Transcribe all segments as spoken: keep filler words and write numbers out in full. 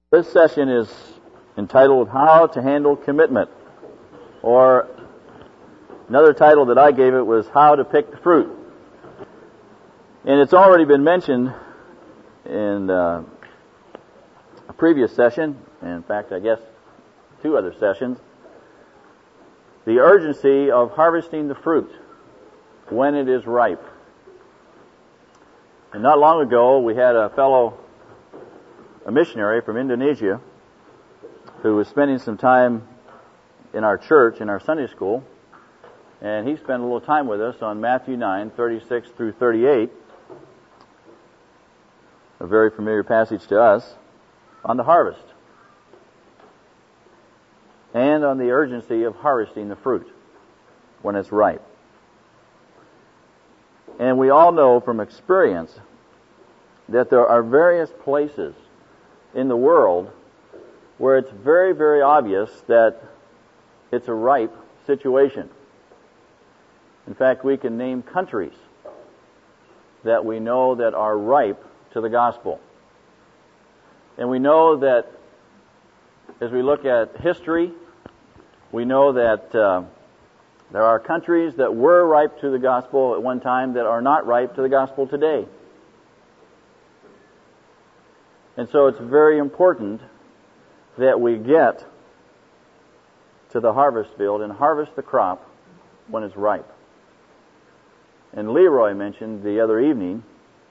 This session is entitled How to Handle Commitment, or another title that I gave it was How to Pick the Fruit. And it's already been mentioned in uh, a previous session, and in fact I guess two other sessions, the urgency of harvesting the fruit when it is ripe. And not long ago we had a fellow a missionary from Indonesia who was spending some time in our church, in our Sunday school, and he spent a little time with us on Matthew nine, thirty-six through thirty-eight, a very familiar passage to us, on the harvest and on the urgency of harvesting the fruit when it's ripe. And we all know from experience that there are various places in the world where it's very, very obvious that it's a ripe situation. In fact, we can name countries that we know that are ripe to the gospel. And we know that as we look at history, we know that uh, there are countries that were ripe to the gospel at one time that are not ripe to the gospel today. And so it's very important that we get to the harvest field and harvest the crop when it's ripe. And Leroy mentioned the other evening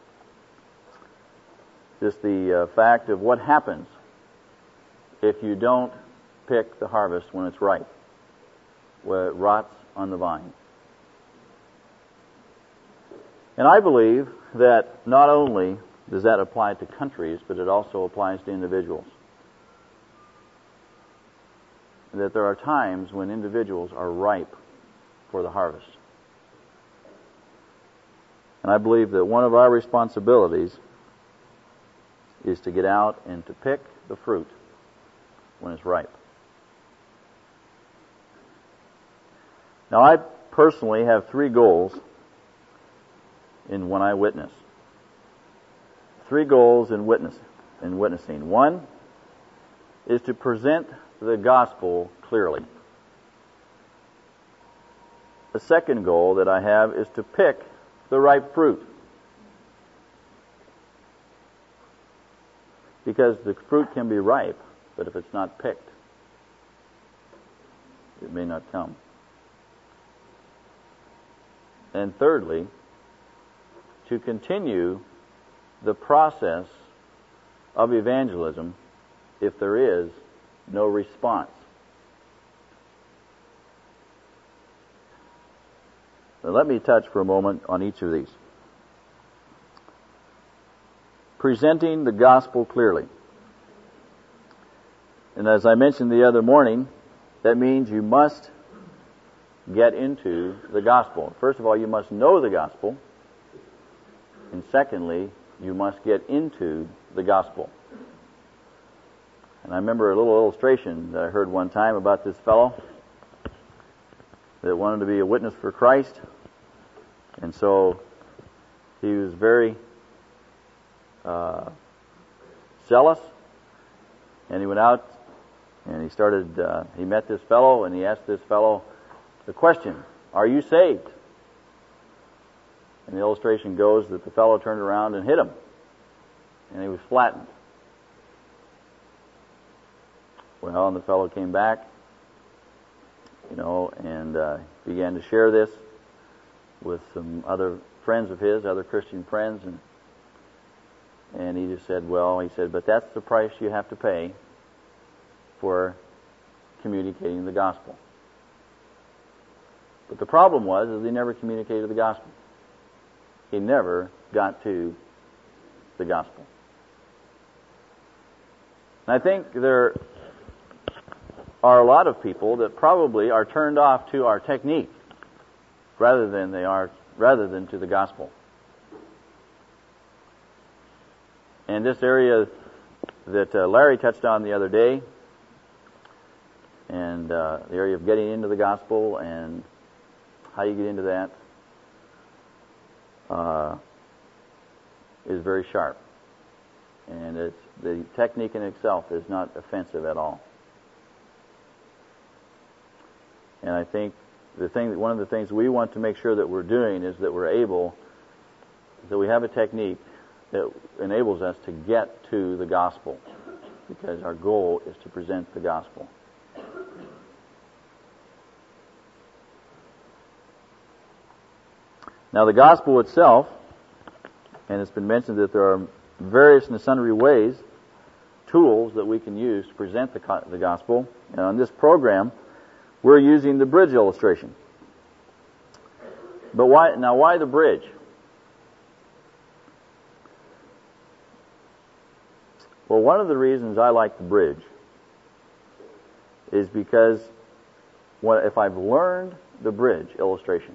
just the uh, fact of what happens if you don't pick the harvest when it's ripe, where it rots on the vine. And I believe that not only does that apply to countries, but it also applies to individuals. That there are times when individuals are ripe for the harvest. And I believe that one of our responsibilities is to get out and to pick the fruit when it's ripe. Now, I personally have three goals in when I witness. Three goals in witness in witnessing. One is to present the gospel clearly. The second goal that I have is to pick the ripe fruit. Because the fruit can be ripe, but if it's not picked, it may not come. And thirdly, to continue the process of evangelism if there is no response. Now let me touch for a moment on each of these. Presenting the gospel clearly. And as I mentioned the other morning, that means you must get into the gospel. First of all, you must know the gospel. And secondly, you must get into the gospel. And I remember a little illustration that I heard one time about this fellow that wanted to be a witness for Christ. And so he was very uh, zealous. And he went out and he started, uh, he met this fellow and he asked this fellow the question, "Are you saved?" And the illustration goes that the fellow turned around and hit him. And he was flattened. Well, and the fellow came back, you know, and uh, began to share this with some other friends of his, other Christian friends. And and he just said, well, he said, but that's the price you have to pay for communicating the gospel. But the problem was is he never communicated the gospel. He never got to the gospel. And I think there are a lot of people that probably are turned off to our technique rather than they are rather than to the gospel. And this area that uh, Larry touched on the other day, and uh, the area of getting into the gospel and how you get into that, uh, is very sharp. And it's, the technique in itself is not offensive at all. And I think the thing, one of the things we want to make sure that we're doing is that we're able, that we have a technique that enables us to get to the gospel, because our goal is to present the gospel. Now, the gospel itself, and it's been mentioned that there are various and sundry ways, tools that we can use to present the, the gospel. And on this program, we're using the bridge illustration. But why, now why the bridge? Well, one of the reasons I like the bridge is because what, if I've learned the bridge illustration,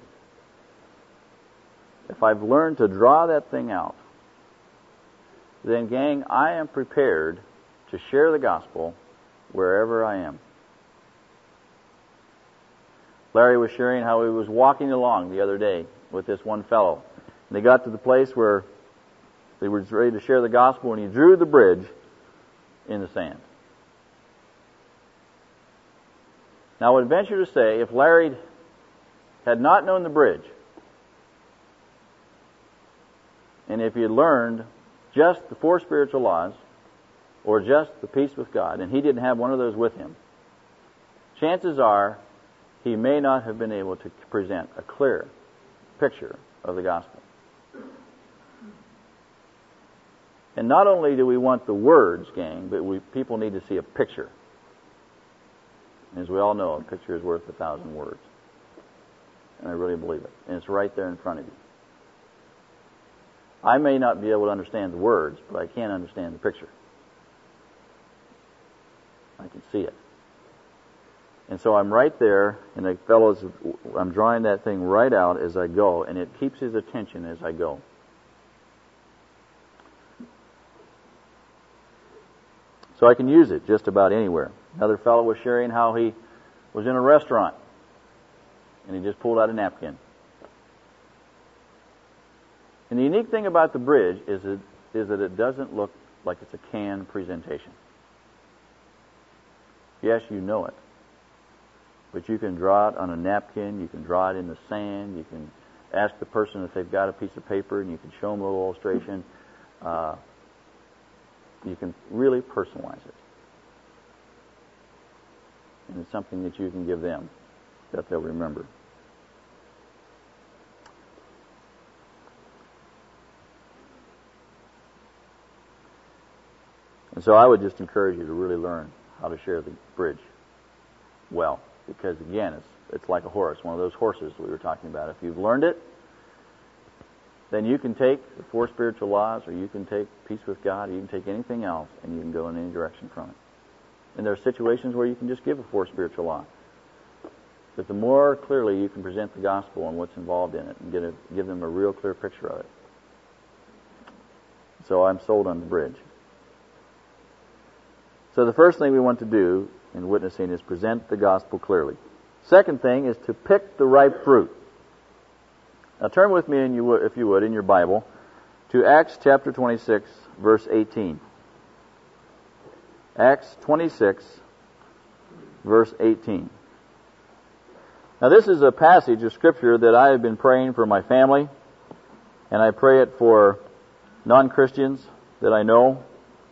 if I've learned to draw that thing out, then, gang, I am prepared to share the gospel wherever I am. Larry was sharing how he was walking along the other day with this one fellow. And they got to the place where they were ready to share the gospel, and he drew the bridge in the sand. Now, I would venture to say, if Larry had not known the bridge, and if he had learned just the four spiritual laws, or just the peace with God, and he didn't have one of those with him, chances are he may not have been able to present a clear picture of the gospel. And not only do we want the words, gang, but we, people need to see a picture. As we all know, a picture is worth a thousand words. And I really believe it. And it's right there in front of you. I may not be able to understand the words, but I can understand the picture. I can see it. And so I'm right there, and the fellows, I'm drawing that thing right out as I go, and it keeps his attention as I go. So I can use it just about anywhere. Another fellow was sharing how he was in a restaurant, and he just pulled out a napkin. And the unique thing about the bridge is, it, is that it doesn't look like it's a canned presentation. Yes, you know it. But you can draw it on a napkin, you can draw it in the sand, you can ask the person if they've got a piece of paper, and you can show them a little illustration. Uh, you can really personalize it. And it's something that you can give them that they'll remember. And so I would just encourage you to really learn how to share the bridge well. Because again, it's it's like a horse, one of those horses we were talking about. If you've learned it, then you can take the four spiritual laws, or you can take peace with God, or you can take anything else, and you can go in any direction from it. And there are situations where you can just give a four spiritual law. But the more clearly you can present the gospel and what's involved in it, and get a, give them a real clear picture of it. So I'm sold on the bridge. So the first thing we want to do in witnessing is present the gospel clearly. Second thing is to pick the ripe fruit. Now turn with me, in you, if you would, in your Bible, to Acts chapter twenty-six, verse eighteen. Acts twenty-six, verse eighteen. Now this is a passage of Scripture that I have been praying for my family, and I pray it for non-Christians that I know.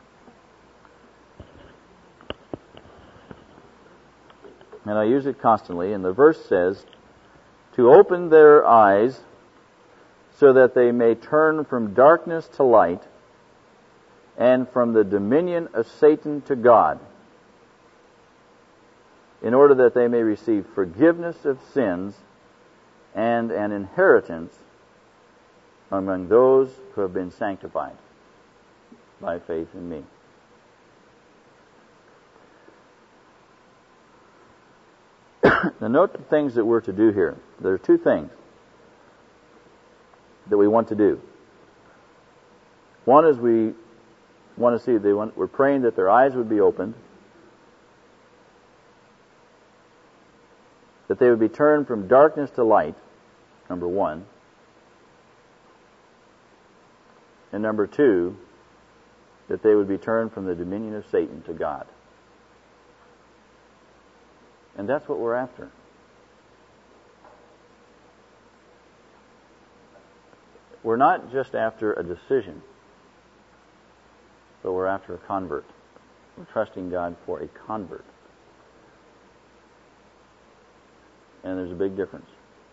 And I use it constantly, and the verse says, to open their eyes so that they may turn from darkness to light and from the dominion of Satan to God, in order that they may receive forgiveness of sins and an inheritance among those who have been sanctified by faith in me. Now note the things that we're to do here. There are two things that we want to do. One is we want to see, they want, we're praying that their eyes would be opened, that they would be turned from darkness to light, number one. And number two, that they would be turned from the dominion of Satan to God. And that's what we're after. We're not just after a decision, but we're after a convert. We're trusting God for a convert. And there's a big difference.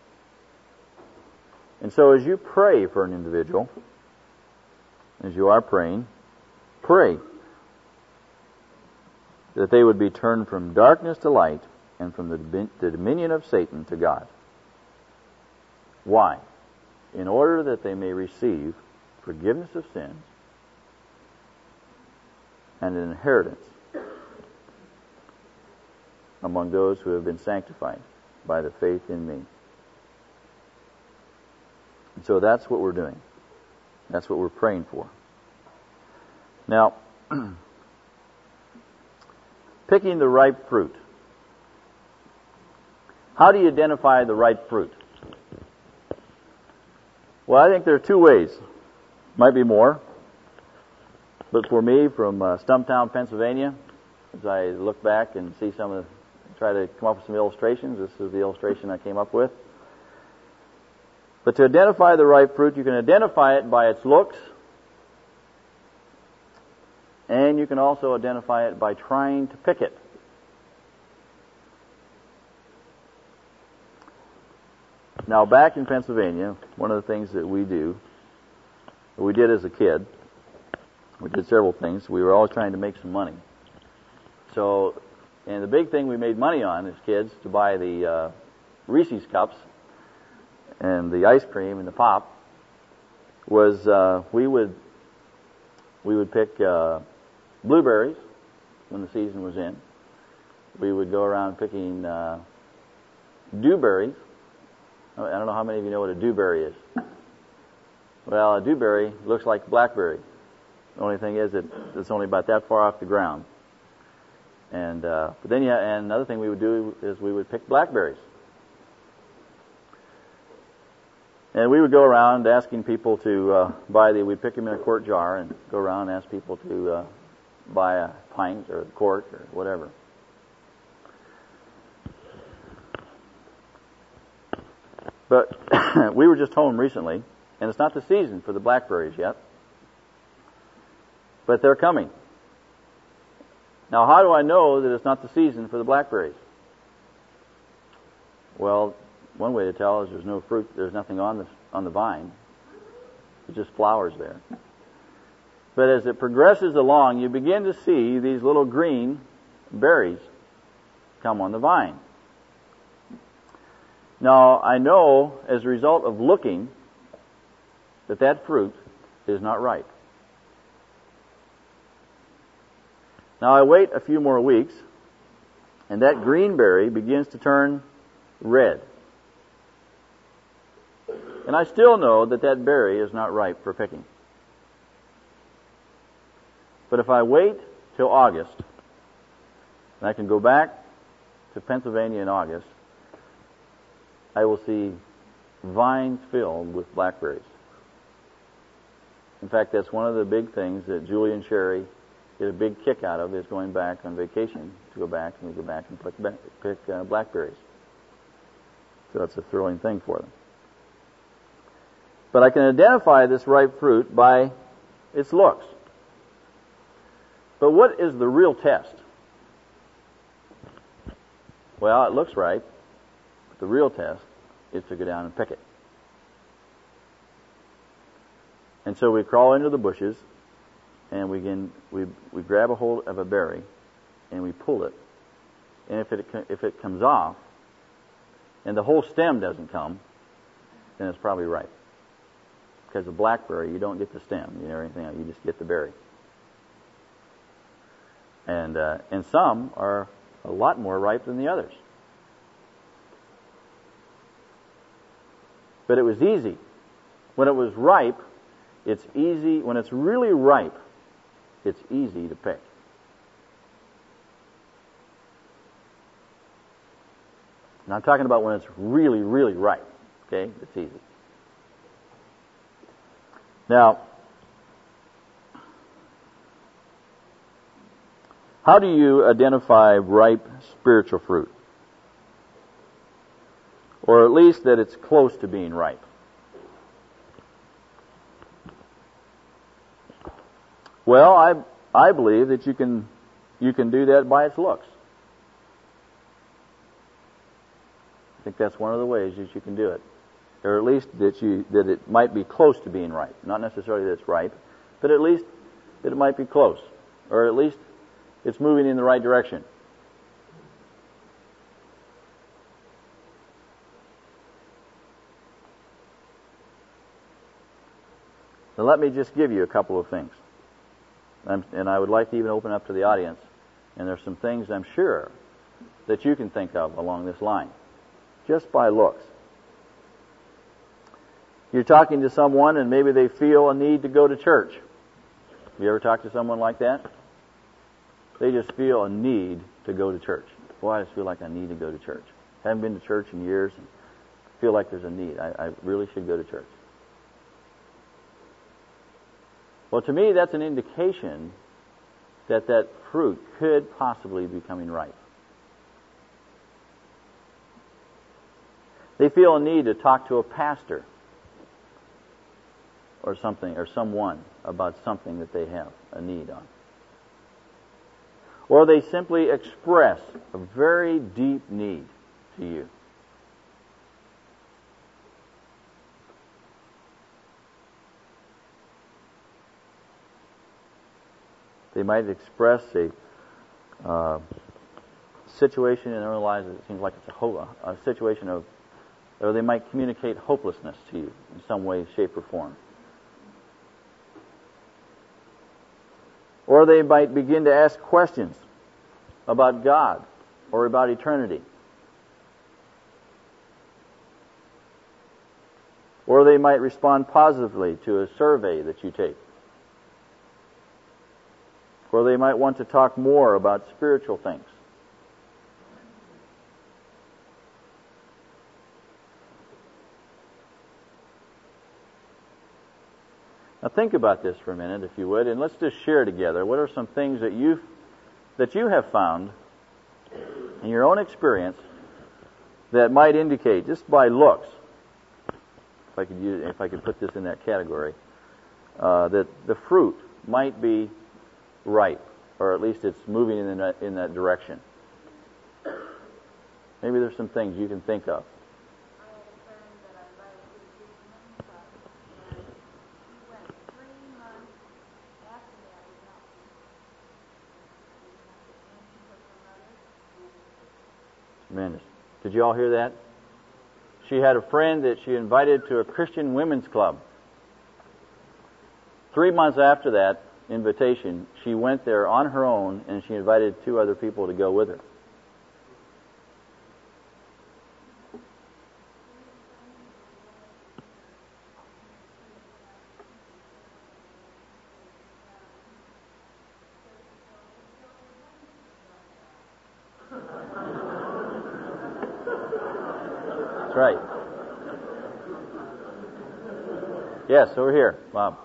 And so as you pray for an individual, as you are praying, pray that they would be turned from darkness to light and from the, the dominion of Satan to God. Why? In order that they may receive forgiveness of sins and an inheritance among those who have been sanctified by the faith in me. And so that's what we're doing. That's what we're praying for. Now, picking the ripe fruit. How do you identify the ripe fruit? Well, I think there are two ways. Might be more. But for me, from uh, Stumptown, Pennsylvania, as I look back and see some of the, try to come up with some illustrations, this is the illustration I came up with. But to identify the ripe fruit, you can identify it by its looks, and you can also identify it by trying to pick it. Now, back in Pennsylvania, one of the things that we do, we did as a kid, we did several things. We were always trying to make some money. So, and the big thing we made money on as kids, to buy the uh, Reese's cups and the ice cream and the pop, was uh, we would we would pick uh, blueberries when the season was in. We would go around picking uh, dewberries. I don't know how many of you know what a dewberry is. Well, a dewberry looks like blackberry. The only thing is that it's only about that far off the ground. And uh, but then, yeah, and another thing we would do is we would pick blackberries. And we would go around asking people to uh, buy the, we'd pick them in a quart jar and go around and ask people to uh, buy a pint or a quart or whatever. But we were just home recently, and it's not the season for the blackberries yet. But they're coming. Now, how do I know that it's not the season for the blackberries? Well, one way to tell is there's no fruit, there's nothing on the on the vine. It's just flowers there. But as it progresses along, you begin to see these little green berries come on the vine. Now, I know as a result of looking that that fruit is not ripe. Now, I wait a few more weeks, and that green berry begins to turn red. And I still know that that berry is not ripe for picking. But if I wait till August, and I can go back to Pennsylvania in August, I will see vines filled with blackberries. In fact, that's one of the big things that Julie and Sherry get a big kick out of, is going back on vacation, to go back and we go back and pick, pick uh, blackberries. So that's a thrilling thing for them. But I can identify this ripe fruit by its looks. But what is the real test? Well, it looks ripe, but the real test is to go down and pick it. And so we crawl into the bushes, and we can we we grab a hold of a berry, and we pull it. And if it if it comes off, and the whole stem doesn't come, then it's probably ripe. Because a blackberry, you don't get the stem, you know, anything else, you just get the berry. And uh, and some are a lot more ripe than the others. But it was easy. When it was ripe, it's easy. When it's really ripe, it's easy to pick. And I'm talking about when it's really, really ripe. Okay? It's easy. Now, How do you identify ripe spiritual fruit? Or at least that it's close to being ripe. Well, I I believe that you can you can do that by its looks. I think that's one of the ways that you can do it, or at least that you that it might be close to being ripe. Not necessarily that it's ripe, but at least that it might be close, or at least it's moving in the right direction. So let me just give you a couple of things. I'm, and I would like to even open up to the audience. And there's some things I'm sure that you can think of along this line, just by looks. You're talking to someone and maybe they feel a need to go to church. You ever talk to someone like that? They just feel a need to go to church. Boy, I just feel like I need to go to church. Haven't been to church in years and feel like there's a need. I, I really should go to church. Well, to me, that's an indication that that fruit could possibly be coming ripe. They feel a need to talk to a pastor or something, or someone about something that they have a need on. Or they simply express a very deep need to you. They might express a uh, situation in their own lives that seems like it's a, ho- a situation of, or they might communicate hopelessness to you in some way, shape, or form. Or they might begin to ask questions about God or about eternity. Or they might respond positively to a survey that you take. Or they might want to talk more about spiritual things. Now think about this for a minute, if you would, and let's just share together. What are some things that you that you have found in your own experience that might indicate, just by looks, if I could use, if I could put this in that category, uh, that the fruit might be ripe, or at least it's moving in that, in that direction. Maybe there's some things you can think of. Tremendous. Did you all hear that? She had a friend that she invited to a Christian women's club. Three months after that invitation, she went there on her own and she invited two other people to go with her. That's right. Yes, over here, Bob.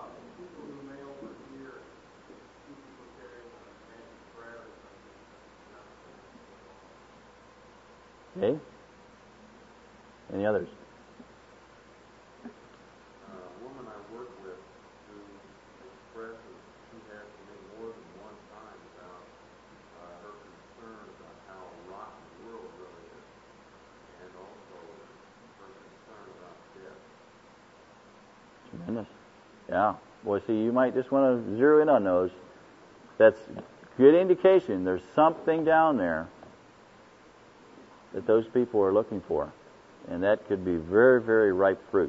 Okay. Any others? A woman I work with who expresses she has to me more than one time about uh, her concern about how rotten the world really is, and also her concern about death. Tremendous. Yeah. Boy, see, you might just want to zero in on those. That's good indication there's something down there that those people are looking for. And that could be very, very ripe fruit.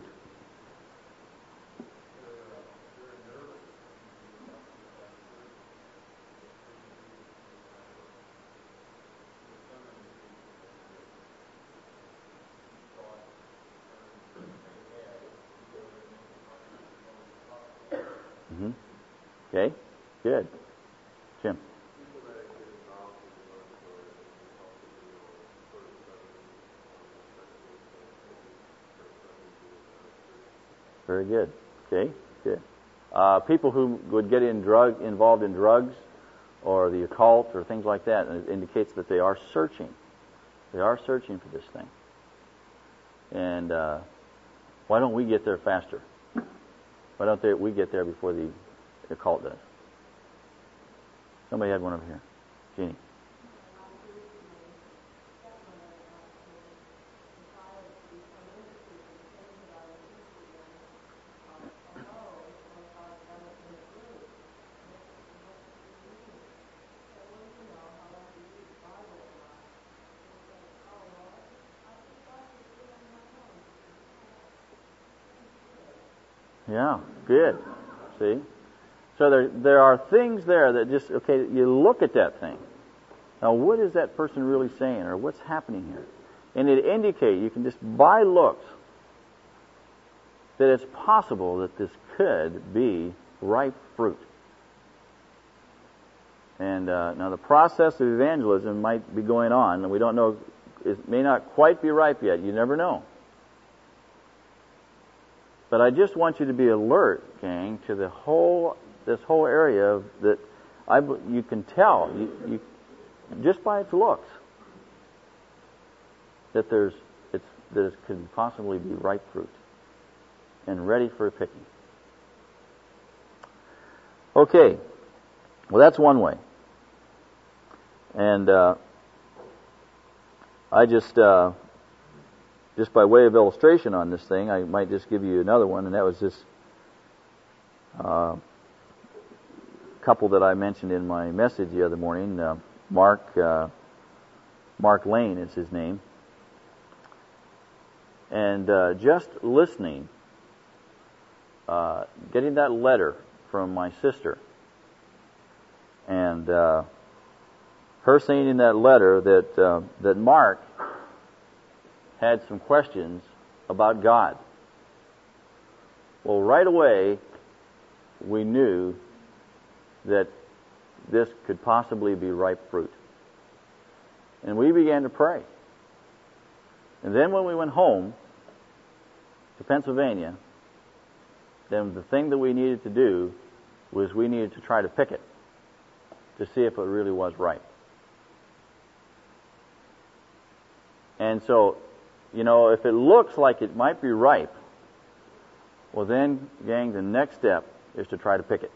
Mm-hmm. Okay, good. Jim. Very good. Okay, good. Uh, people who would get in drug involved in drugs or the occult or things like that, and it indicates that they are searching. They are searching for this thing. And uh, why don't we get there faster? Why don't they, we get there before the occult does? Somebody had one over here. Jeannie. Yeah, good. See? So there there are things there that just, okay, you look at that thing. Now, what is that person really saying, or what's happening here? And it indicates, you can just, by looks, that it's possible that this could be ripe fruit. And uh, now the process of evangelism might be going on, and we don't know, it may not quite be ripe yet. You never know. But I just want you to be alert, gang, to the whole, this whole area of that. I, you can tell, you, you, just by its looks, that there's, it's, that it could possibly be ripe fruit and ready for picking. Okay, well that's one way, and uh, I just. Uh, Just by way of illustration on this thing, I might just give you another one, and that was this uh, couple that I mentioned in my message the other morning. Uh, Mark uh, Mark Lane is his name. And uh, just listening, uh, getting that letter from my sister, and uh, her saying in that letter that uh, that Mark had some questions about God. Well, right away, we knew that this could possibly be ripe fruit. And we began to pray. And then when we went home to Pennsylvania, then the thing that we needed to do was we needed to try to pick it to see if it really was ripe. And so, you know, if it looks like it might be ripe, well then, gang, the next step is to try to pick it.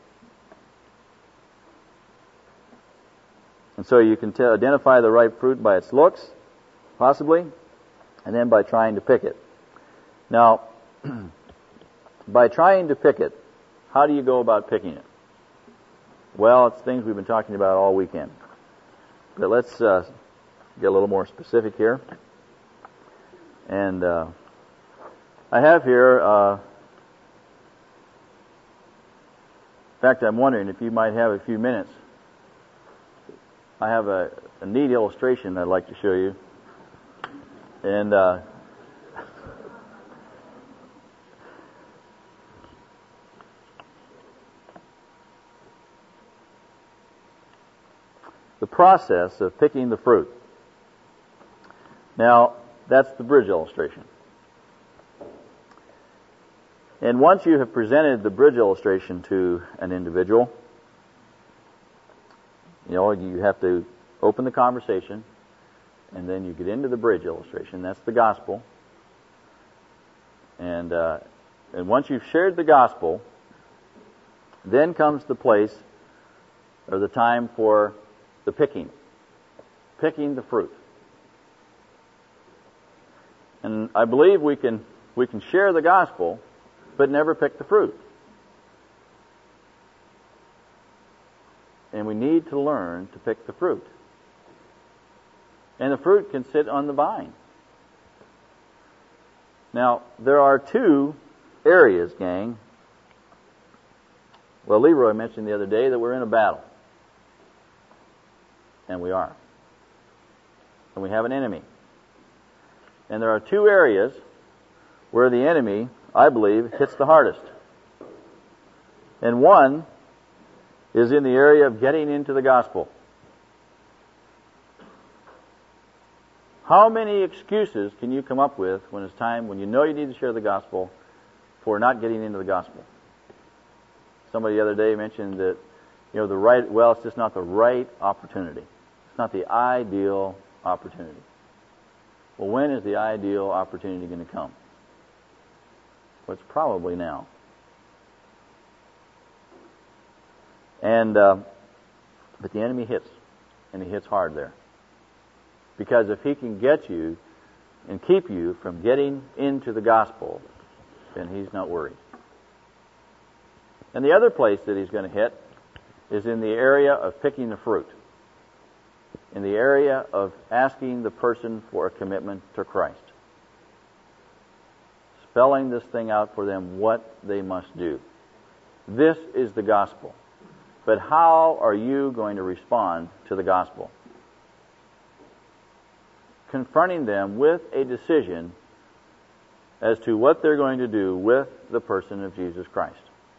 And so you can tell, identify the ripe fruit by its looks, possibly, and then by trying to pick it. Now, by trying to pick it, how do you go about picking it? Well, it's things we've been talking about all weekend. But let's uh, get a little more specific here. And uh, I have here, uh, in fact, I'm wondering if you might have a few minutes. I have a, a neat illustration I'd like to show you. And uh, the process of picking the fruit. Now, that's the bridge illustration. And once you have presented the bridge illustration to an individual, you know, you have to open the conversation, and then you get into the bridge illustration. That's the gospel. And uh, and once you've shared the gospel, then comes the place, or the time for the picking. Picking the fruit. And I believe we can we can share the gospel, but never pick the fruit. And we need to learn to pick the fruit. And the fruit can sit on the vine. Now, there are two areas, gang. Well, Leroy mentioned the other day that we're in a battle. And we are. And we have an enemy. And there are two areas where the enemy, I believe, hits the hardest. And one is in the area of getting into the gospel. How many excuses can you come up with when it's time, when you know you need to share the gospel, for not getting into the gospel? Somebody the other day mentioned that you know, the right, well, it's just not the right opportunity. It's not the ideal opportunity. Well, when is the ideal opportunity going to come? Well, it's probably now. And, uh, but the enemy hits, and he hits hard there. Because if he can get you and keep you from getting into the gospel, then he's not worried. And the other place that he's going to hit is in the area of picking the fruit, in the area of asking the person for a commitment to Christ, spelling this thing out for them what they must do. This is the gospel. But how are you going to respond to the gospel? Confronting them with a decision as to what they're going to do with the person of Jesus Christ.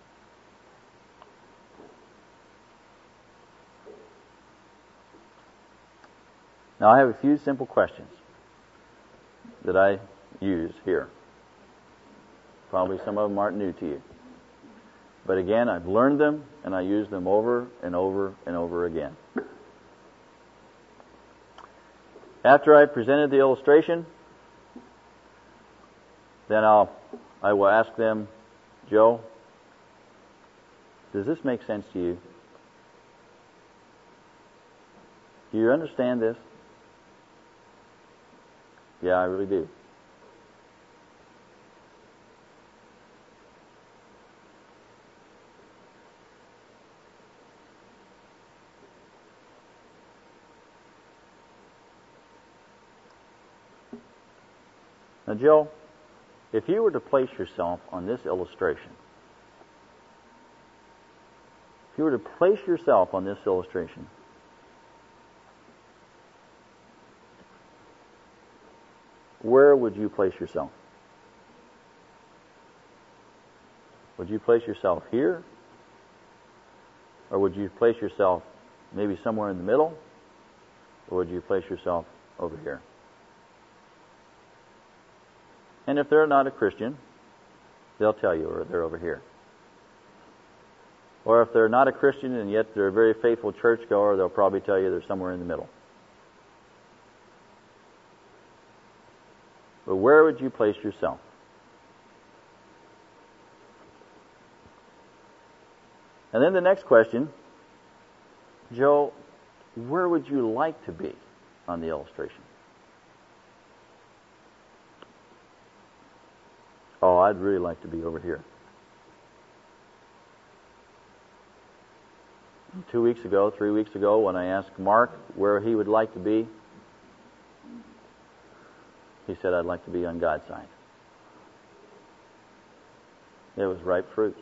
Now, I have a few simple questions that I use here. Probably some of them aren't new to you. But again, I've learned them, and I use them over and over and over again. After I've presented the illustration, then I'll, I will ask them, Joe, does this make sense to you? Do you understand this? Yeah, I really do. Now, Joe, if you were to place yourself on this illustration, if you were to place yourself on this illustration, where would you place yourself? Would you place yourself here? Or would you place yourself maybe somewhere in the middle? Or would you place yourself over here? And if they're not a Christian, they'll tell you, or they're over here. Or if they're not a Christian and yet they're a very faithful churchgoer, they'll probably tell you they're somewhere in the middle. But where would you place yourself? And then the next question, Joe, where would you like to be on the illustration? Oh, I'd really like to be over here. Two weeks ago, three weeks ago, when I asked Mark where he would like to be, he said, I'd like to be on God's side. It was ripe fruit.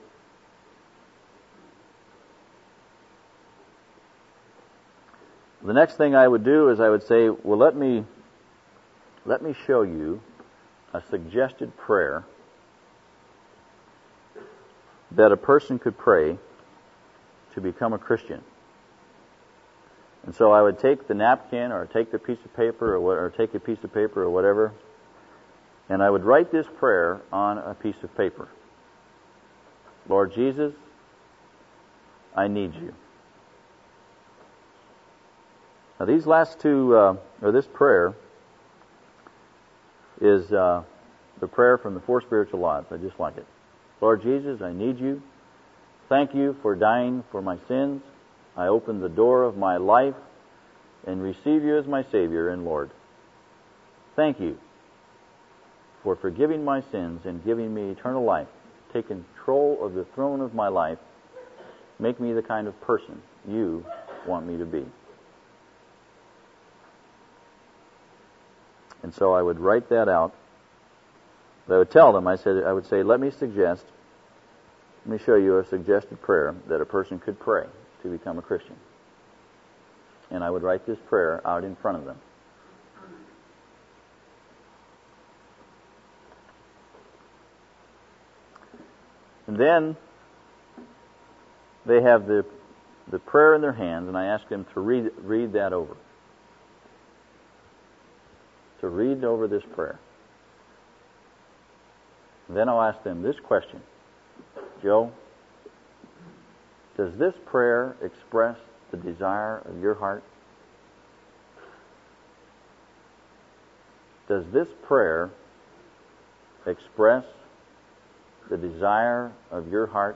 The next thing I would do is I would say, well, let me, let me show you a suggested prayer that a person could pray to become a Christian. And so I would take the napkin or take the piece of paper or, what, or take a piece of paper or whatever, and I would write this prayer on a piece of paper. Lord Jesus, I need you. Now these last two, uh, or this prayer is uh, the prayer from the Four Spiritual Laws. I just like it. Lord Jesus, I need you. Thank you for dying for my sins. I open the door of my life and receive you as my Savior and Lord. Thank you for forgiving my sins and giving me eternal life. Take control of the throne of my life. Make me the kind of person you want me to be. And so I would write that out. I would tell them, I said, I would say, let me suggest, let me show you a suggested prayer that a person could pray to become a Christian. And I would write this prayer out in front of them. And then they have the the prayer in their hands, and I ask them to read read that over. To read over this prayer. Then I'll ask them this question. Joe, Does this prayer express the desire of your heart? Does this prayer express the desire of your heart?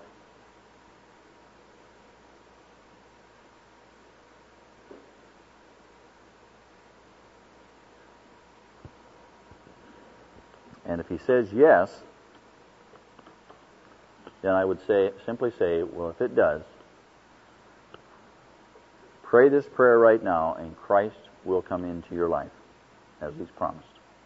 And if he says yes, then I would say, simply say, well, if it does, pray this prayer right now and Christ will come into your life as He's promised.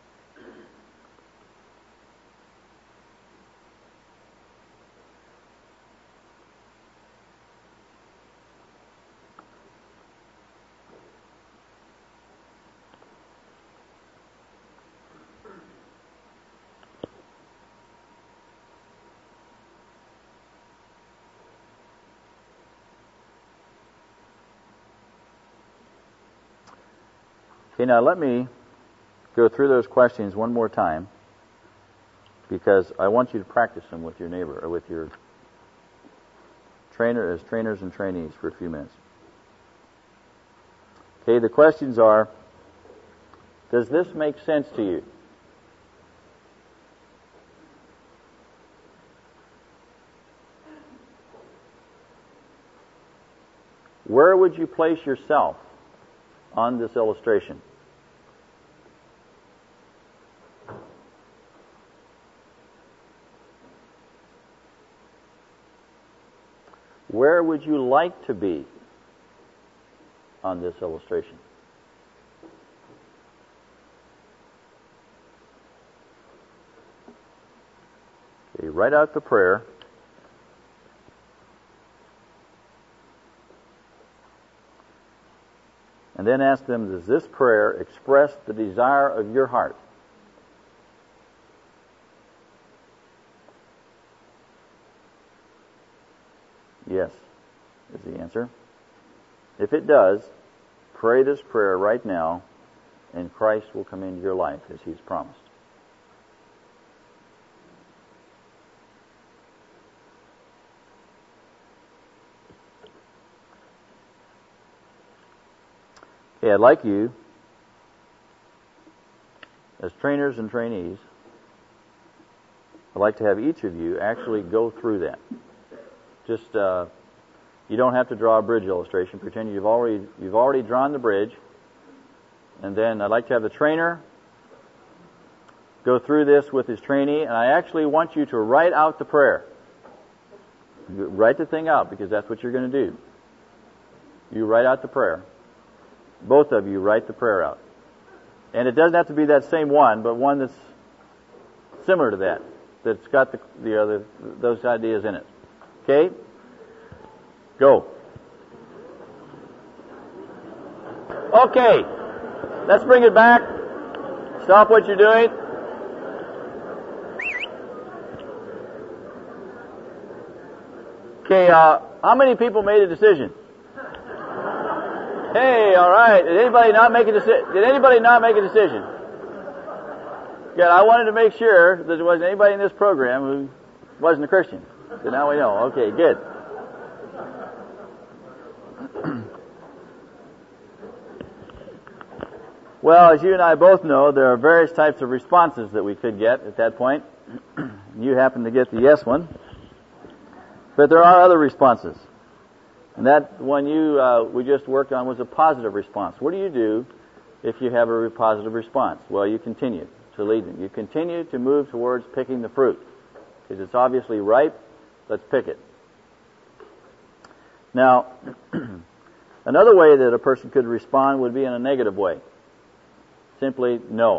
Okay, now let me go through those questions one more time because I want you to practice them with your neighbor or with your trainer as trainers and trainees for a few minutes. Okay, the questions are, does this make sense to you? Where would you place yourself on this illustration? Where would you like to be on this illustration? Okay, write out the prayer. And then ask them, does this prayer express the desire of your heart? Yes, is the answer. If it does, pray this prayer right now, and Christ will come into your life as He's promised. Okay, I'd like you, as trainers and trainees, I'd like to have each of you actually go through that. Just, uh, you don't have to draw a bridge illustration. Pretend you've already you've already drawn the bridge. And then I'd like to have the trainer go through this with his trainee, and I actually want you to write out the prayer. You write the thing out, because that's what you're going to do. You write out the prayer. Both of you write the prayer out. And it doesn't have to be that same one, but one that's similar to that, that's got the, the other those ideas in it. Okay? Go. Okay. Let's bring it back. Stop what you're doing. Okay, uh, how many people made a decision? Hey, all right. Did anybody not make a decision? Did anybody not make a decision? Good. I wanted to make sure that there wasn't anybody in this program who wasn't a Christian. So now we know. Okay, good. Well, as you and I both know, there are various types of responses that we could get at that point. You happen to get the yes one. But there are other responses. And that one you uh, we just worked on was a positive response. What do you do if you have a positive response? Well, you continue to lead them. You continue to move towards picking the fruit. Because it's obviously ripe, let's pick it. Now, another way that a person could respond would be in a negative way. Simply, no.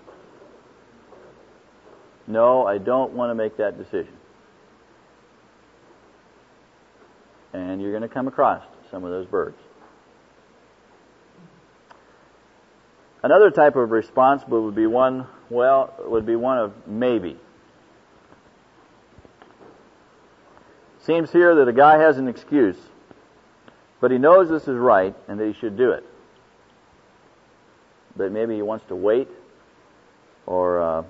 No, I don't want to make that decision. And you're going to come across some of those birds. Another type of response would be one, well, would be one of maybe. Seems here that a guy has an excuse, but he knows this is right and that he should do it. But maybe he wants to wait, or uh,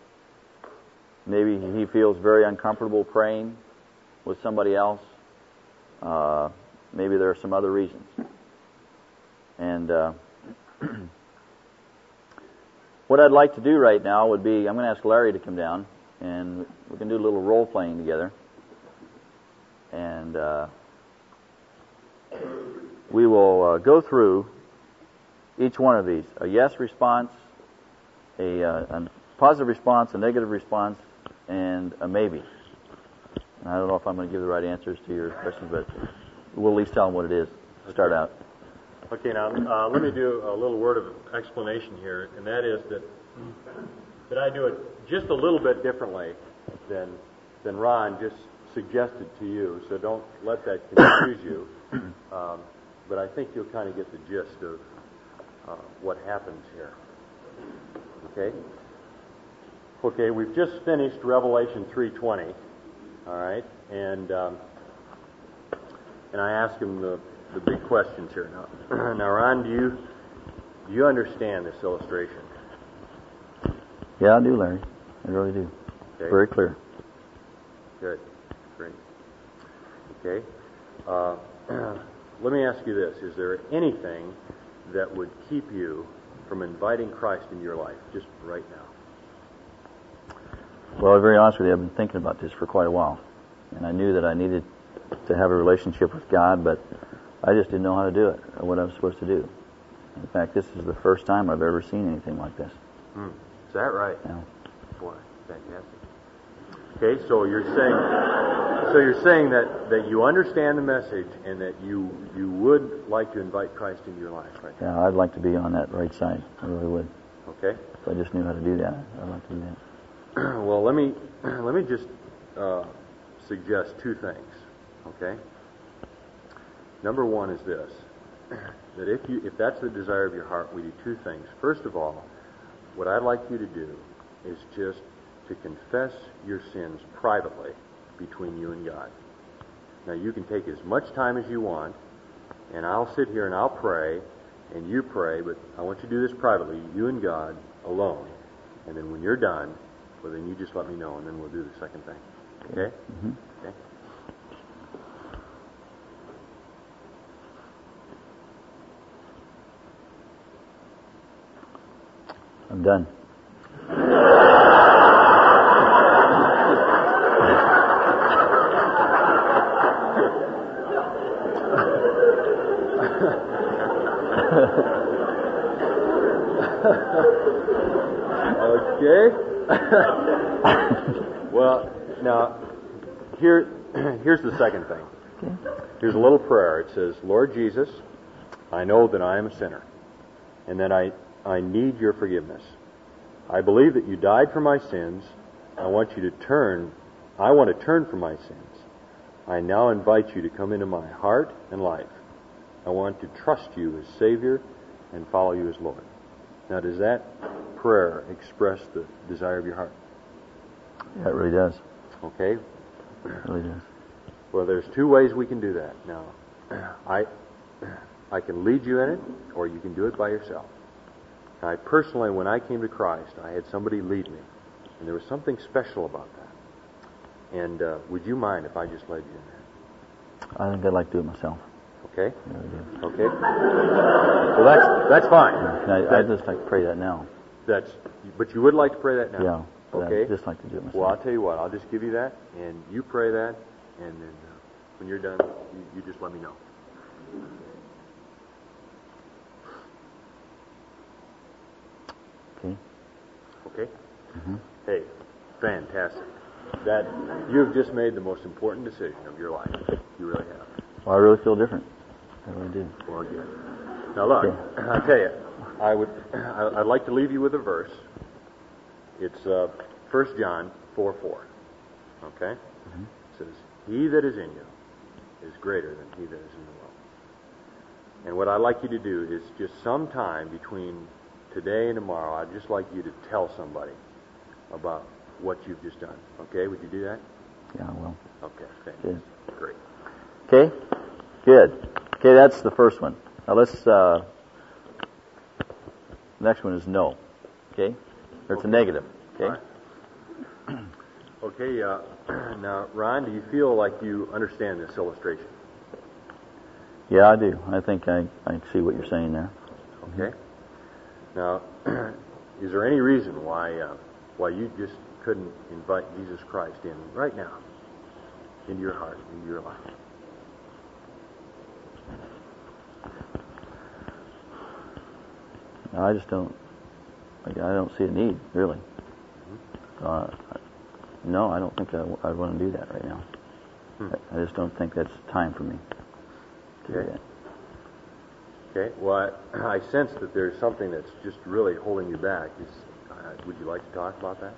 maybe he feels very uncomfortable praying with somebody else. Uh, maybe there are some other reasons. And uh, what I'd like to do right now would be, I'm going to ask Larry to come down, and we can do a little role playing together. And uh, we will uh, go through each one of these. A yes response, a, uh, a positive response, a negative response, and a maybe. And I don't know if I'm going to give the right answers to your questions, but we'll at least tell them what it is to start out. Okay, now uh, let me do a little word of explanation here, and that is that that I do it just a little bit differently than than Ron just suggested to you, so don't let that confuse you. Um, but I think you'll kind of get the gist of uh, what happens here. Okay? Okay, we've just finished Revelation three twenty, all right? And um, and I asked him the, the big questions here. Now, now, Ron, do you do you understand this illustration? Yeah, I do, Larry. I really do. Okay. Very clear. Good. Great. Okay. Uh, let me ask you this. Is there anything that would keep you from inviting Christ into your life just right now? Well, to be very honest with you, I've been thinking about this for quite a while. And I knew that I needed to have a relationship with God, but I just didn't know how to do it, or what I was supposed to do. In fact, this is the first time I've ever seen anything like this. Hmm. Is that right? Yeah. Boy, fantastic. Okay, so you're saying, so you're saying that, that you understand the message and that you you would like to invite Christ into your life, right? Yeah, I'd like to be on that right side. I really would. Okay. If I just knew how to do that, I'd like to do that. Well, let me let me just uh, suggest two things. Okay. Number one is this: that if you if that's the desire of your heart, we do two things. First of all, what I'd like you to do is just to confess your sins privately between you and God. Now, you can take as much time as you want, and I'll sit here and I'll pray, and you pray, but I want you to do this privately, you and God alone. And then when you're done, well, then you just let me know, and then we'll do the second thing. Okay? Mm-hmm. Okay? I'm done. Okay. Well, now, here, here's the second thing. Okay. Here's a little prayer. It says, Lord Jesus, I know that I am a sinner, and that I, I need your forgiveness. I believe that you died for my sins. I want you to turn, I want to turn from my sins. I now invite you to come into my heart and life. I want to trust you as Savior and follow you as Lord. Now, does that prayer express the desire of your heart? Yeah, it really does. Okay? It really does. Well, there's two ways we can do that. Now, I I can lead you in it, or you can do it by yourself. I personally, when I came to Christ, I had somebody lead me, and there was something special about that. And uh, would you mind if I just led you in that? I think I'd like to do it myself. Okay? I really do. Okay? Well, that's that's fine. Can I, That- I'd just like to pray that now. That's, but you would like to pray that now? Yeah. but Okay. I'd just like to do it myself. Well, I'll tell you what. I'll just give you that, and you pray that, and then uh, when you're done, you, you just let me know. Okay. Okay? Mm-hmm. Hey, fantastic. That you've just made the most important decision of your life. You really have. Well, I really feel different. I really do. Well, good. Now look, Okay. I tell you, I would, I- I'd like to leave you with a verse. It's uh, First John four four. Okay? Mm-hmm. It says, "He that is in you is greater than he that is in the world." And what I'd like you to do is just sometime between today and tomorrow, I'd just like you to tell somebody about what you've just done. Okay? Would you do that? Yeah, well. Okay. Thank Good. you. Great. Okay? Good. Okay, that's the first one. Now let's, uh, next one is no. Okay? Or it's Okay. a negative. Okay? All right. Okay, uh, now, Ron, do you feel like you understand this illustration? Yeah, I do. I think I, I see what you're saying there. Okay. Now, is there any reason why uh, why you just couldn't invite Jesus Christ in right now into your heart, into your life? I just don't. I don't see a need, really. Uh, no, I don't think I, I want to do that right now. Hmm. I, I just don't think that's time for me to okay. do that. Okay. Well, I, I sense that there's something that's just really holding you back. Is, uh, would you like to talk about that?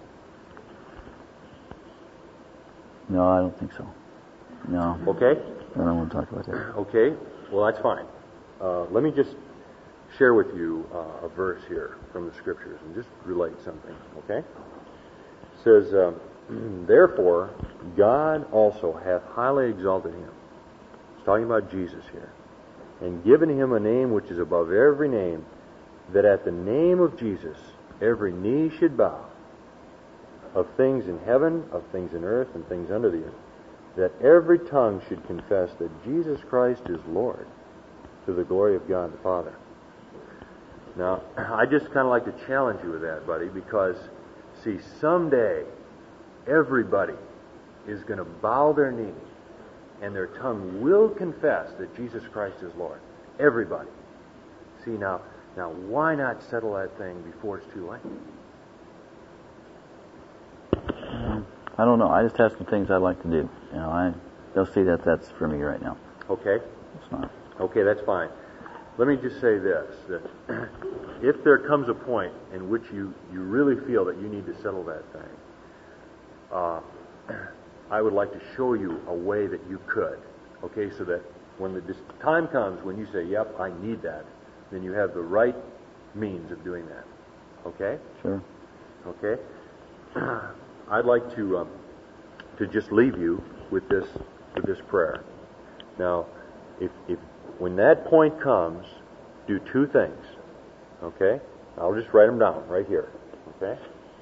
No, I don't think so. No. Okay. I don't want to talk about that. Okay. Well, that's fine. Uh, let me just share with you uh, a verse here from the Scriptures and just relate something. Okay. It says, um, "Therefore, God also hath highly exalted him." It's talking about Jesus here. "And given him a name which is above every name, that at the name of Jesus every knee should bow, of things in heaven, of things in earth, and things under the earth, that every tongue should confess that Jesus Christ is Lord, to the glory of God the Father." Now, I just kind of like to challenge you with that, buddy, because, see, someday everybody is going to bow their knee and their tongue will confess that Jesus Christ is Lord. Everybody. See, now, now why not settle that thing before it's too late? I don't know. I just have some things I'd like to do. You know, I don't see that that's for me right now. Okay. It's not. Okay, that's fine. Let me just say this, that if there comes a point in which you, you really feel that you need to settle that thing, uh, I would like to show you a way that you could, okay, so that when the time comes when you say, yep, I need that, then you have the right means of doing that, okay? Sure. Okay? I'd like to um, to just leave you with this with this prayer. Now, if if when that point comes, do two things. Okay? I'll just write them down right here. Okay?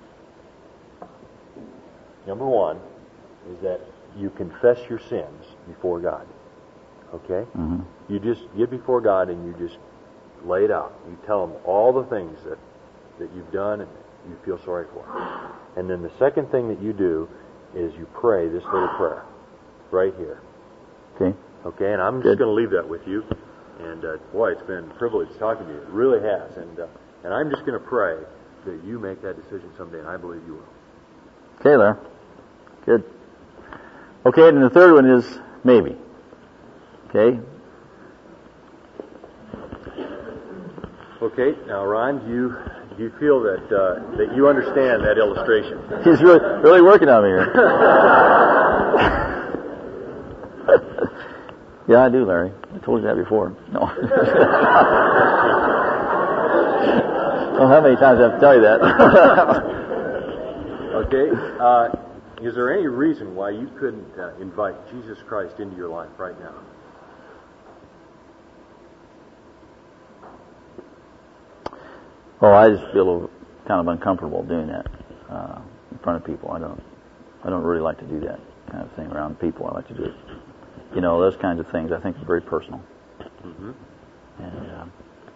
Number one is that you confess your sins before God. Okay? Mm-hmm. You just get before God and you just lay it out. You tell Him all the things that, that you've done and you feel sorry for. And then the second thing that you do is you pray this little prayer right here. Okay. Okay, and I'm just going to leave that with you. And uh, boy, it's been a privilege talking to you. It really has. And uh, and I'm just going to pray that you make that decision someday, and I believe you will. Okay, Larry. Good. Okay, and the third one is maybe. Okay. Okay. Now, Ron, do you do you feel that uh, that you understand that illustration? He's really really working on me here. Yeah, I do, Larry. I told you that before. No. I don't know how many times I have to tell you that. Okay. Uh, is there any reason why you couldn't uh, invite Jesus Christ into your life right now? Oh, I just feel a little, kind of uncomfortable doing that uh, in front of people. I don't. I don't really like to do that kind of thing around people. I like to do it. You know, those kinds of things I think are very personal. Mm-hmm. And uh,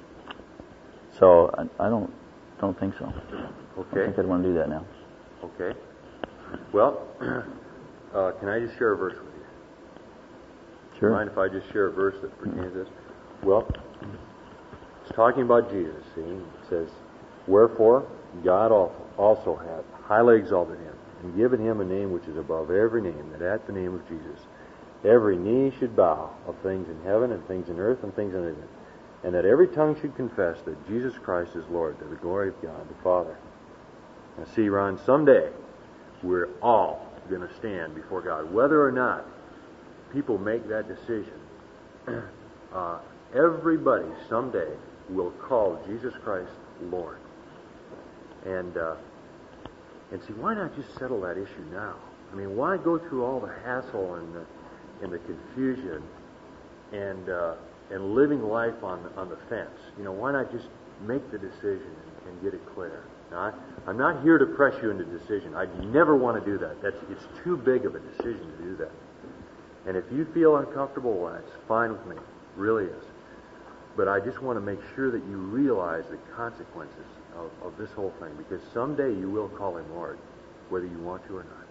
so I, I don't don't think so. Okay. I think I'd want to do that now. Okay. Well, uh, can I just share a verse with you? Sure. Mind if I just share a verse that pertains to this? Well, it's talking about Jesus, see? It says, "Wherefore God also hath highly exalted him, and given him a name which is above every name, that at the name of Jesus every knee should bow, of things in heaven and things in earth and things under the earth, and that every tongue should confess that Jesus Christ is Lord, to the glory of God the Father." Now see, Ron, someday we're all going to stand before God. Whether or not people make that decision, uh, everybody someday will call Jesus Christ Lord. And uh, and see, why not just settle that issue now? I mean, why go through all the hassle and the and the confusion and uh, and living life on on the fence? You know, why not just make the decision and, and get it clear? Now, I, I'm not here to press you into decision. I never want to do that. That's it's too big of a decision to do that. And if you feel uncomfortable, well, that's fine with me. really is. But I just want to make sure that you realize the consequences of, of this whole thing, because someday you will call him Lord, whether you want to or not.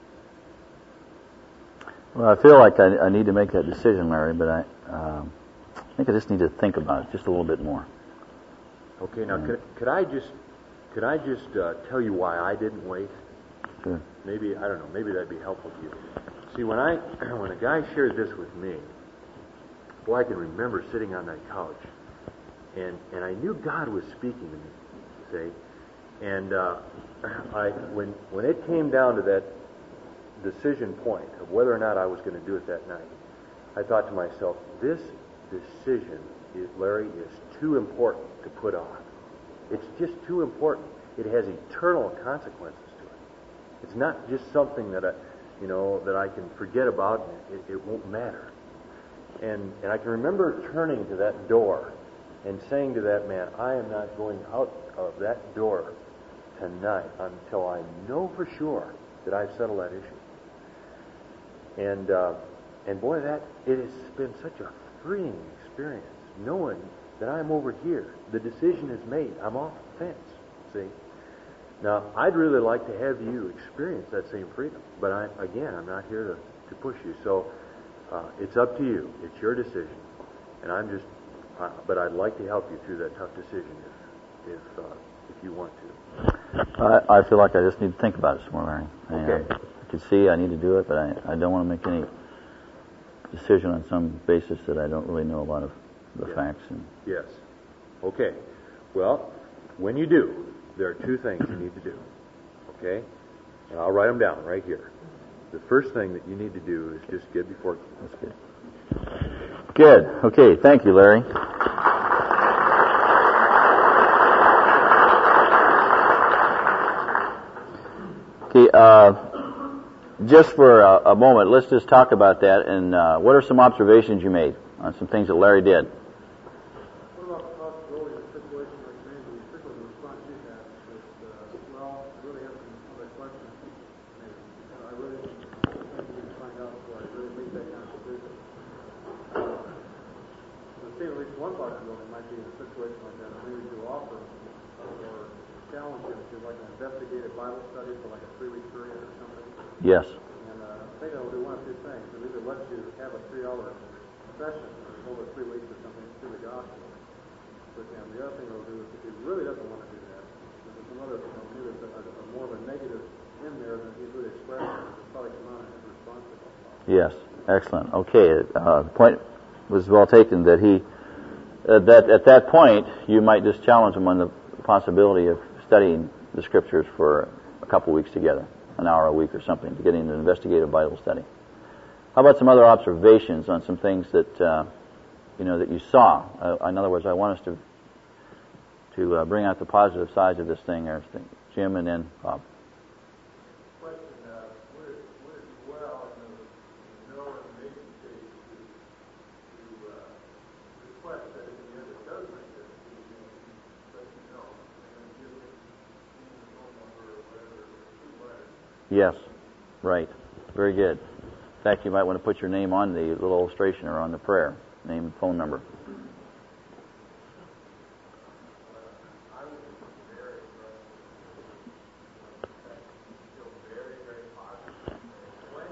Well, I feel like I, I need to make that decision, Larry, but I, um, I think I just need to think about it just a little bit more. Okay, now could, could I just could I just uh, tell you why I didn't wait? Sure. Maybe I don't know. Maybe that'd be helpful to you. See, when I when a guy shared this with me, boy, I can remember sitting on that couch, and and I knew God was speaking to me. See, and uh, I when when it came down to that decision point of whether or not I was going to do it that night, I thought to myself, this decision, is, Larry, is too important to put off. It's just too important. It has eternal consequences to it. It's not just something that I, you know, that I can forget about and it, it won't matter. And and I can remember turning to that door and saying to that man, I am not going out of that door tonight until I know for sure that I've settled that issue. And uh, and boy, that it has been such a freeing experience, knowing that I'm over here. The decision is made. I'm off the fence. See? Now, I'd really like to have you experience that same freedom, but I, again, I'm not here to, to push you. So uh, it's up to you. It's your decision, and I'm just. Uh, but I'd like to help you through that tough decision if if uh, if you want to. I, I feel like I just need to think about it some more, Larry. Okay. I, I can see I need to do it, but I, I don't want to make any decision on some basis that I don't really know a lot of the yes. facts. And Yes. Okay. Well, when you do, there are two things you need to do. Okay? And I'll write them down right here. The first thing that you need to do is just get before. That's good. Good. Okay. Thank you, Larry. Okay. Uh, just for a, a moment, let's just talk about that. And uh, what are some observations you made on some things that Larry did? What about the possibility of a situation like Randy, particularly the response you had, that, uh, well, I really have some other questions, maybe. And I really think you can find out before I really make that kind of decision. I've seen at least one possibility might be in a situation like that, maybe to offer or challenge him to like an investigative Bible study for like a three-week period or something. Yes. And uh, I think it'll do one of two things. It'll either let you have a three-hour session over three weeks or something through the gospel with him. The other thing it'll do is if he really doesn't want to do that, there's some other, you know, maybe there's a, a, more of a negative in there than he's really expressed. It'll probably come out in his response to that. Yes. Excellent. Okay. Uh, the point was well taken that he, uh, that at that point, you might just challenge him on the possibility of studying the Scriptures for a couple weeks together, an hour a week or something, to get into an investigative Bible study. How about some other observations on some things that uh, you know that you saw? Uh, in other words, I want us to to uh, bring out the positive sides of this thing. Or Jim, and then Bob. Question: uh, would it would it be well in the no information stage to to uh, request that if he ever does make this decision, let you know, and then give him his phone number or whatever, two letters? Yes. Right. Very good. In fact, you might want to put your name on the little illustration or on the prayer, name and phone number. I would be very impressed. Feel very, very positive. When,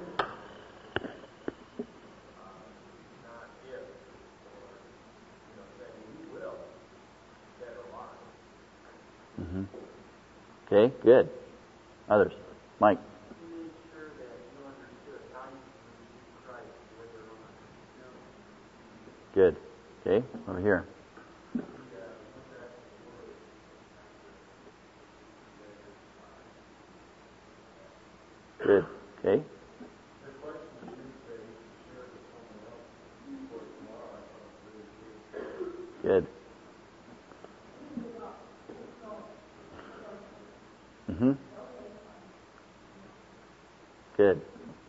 uh, not if, or, you know, saying we will get a lot. Mm-hmm. Okay, good. Others? Mike? Make sure that you understood how you can receive Christ later on. Good. Okay, over here. Good. Okay. Good. Mm-hmm. Good.